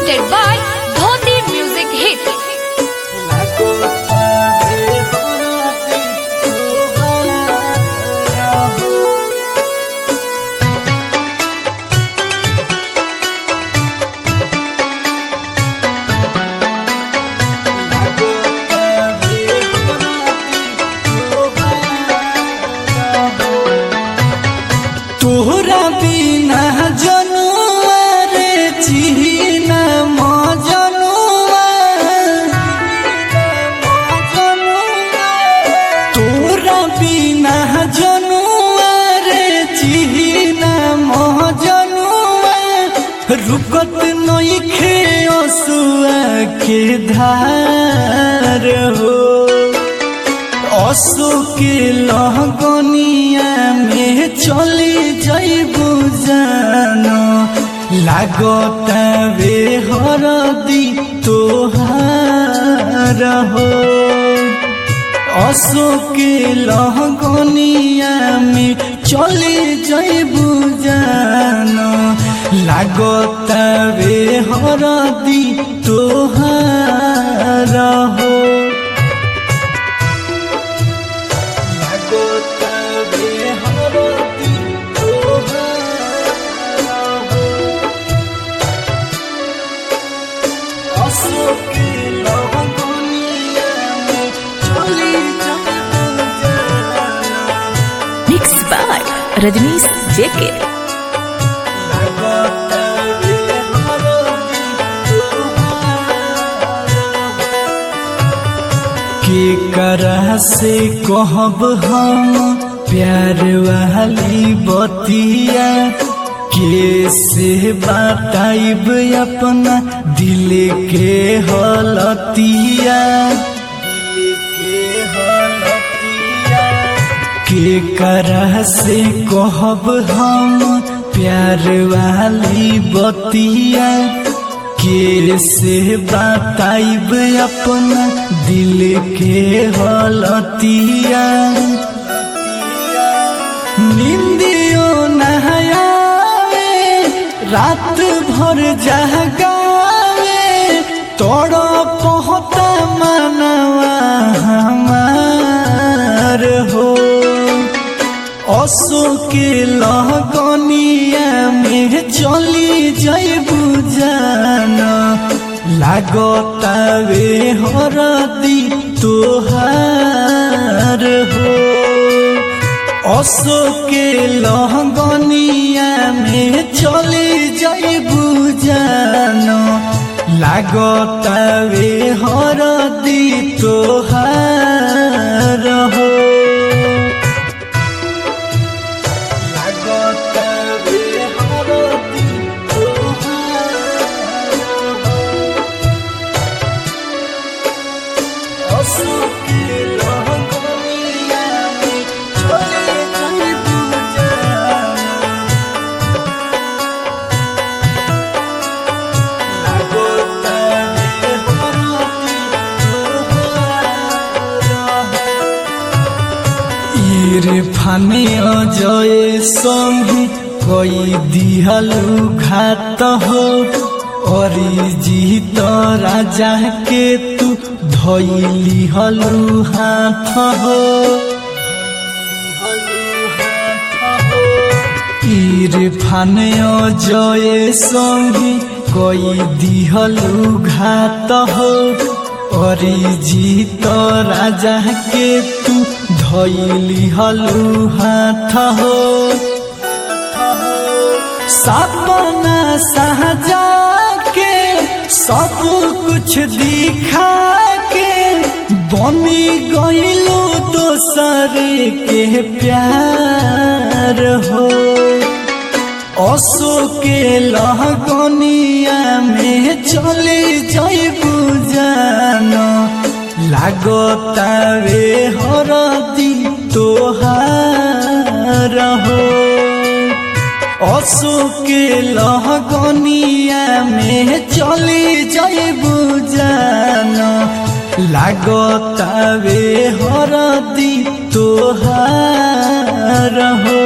presented by Dhoti Music Hit. तोहरा बिना जनुआ रे चिन्ह मजनुआ तोहरा बिना जनुआ रे चिन्ह मजनुआ रुकत नइखे असुआ के धार हो असो के लगनिया में चली जाइबू जानो लागत वे हरदी तोहार हो असो के लगनिया में चली जाइबू जानो लागत वे हरदी तोहार हो Mixed by Rajnish JK. के करा से कहब हम प्यार वाली बतिया कैसे बताइब अपना दिल के हलतिया के करा से कहब हम प्यार वाली बतिया कैसे बताइब अपना दिल के हलतिया निंदियो नहायावे रात भर जगावे तोड़ पहुँचा मनवा हमार हो असो के लगनिया में चली जाइबू जाना लागत वे हरदी तोहार हो असो के लगनिया में चली जाइबू जाना लागत वे हरदी तोहार हो फाने अजय संगी कोई दिहलु घात हो और जीत राजा के तू धइली हलु हाथ हो फाने अजय संगी कोई दिहलु घात हो और जीत राजा के तू धइली हलु हाथ हो सपना सहजा के सब कुछ दिखा के बनी गइलू दोसर के प्यार हो असो के लगनिया में चली जाइबू जाना लागत वे हरदी तोहार हो असो के लगनिया में चली जाइबू जाना लागत वे हरदी तोहार हो।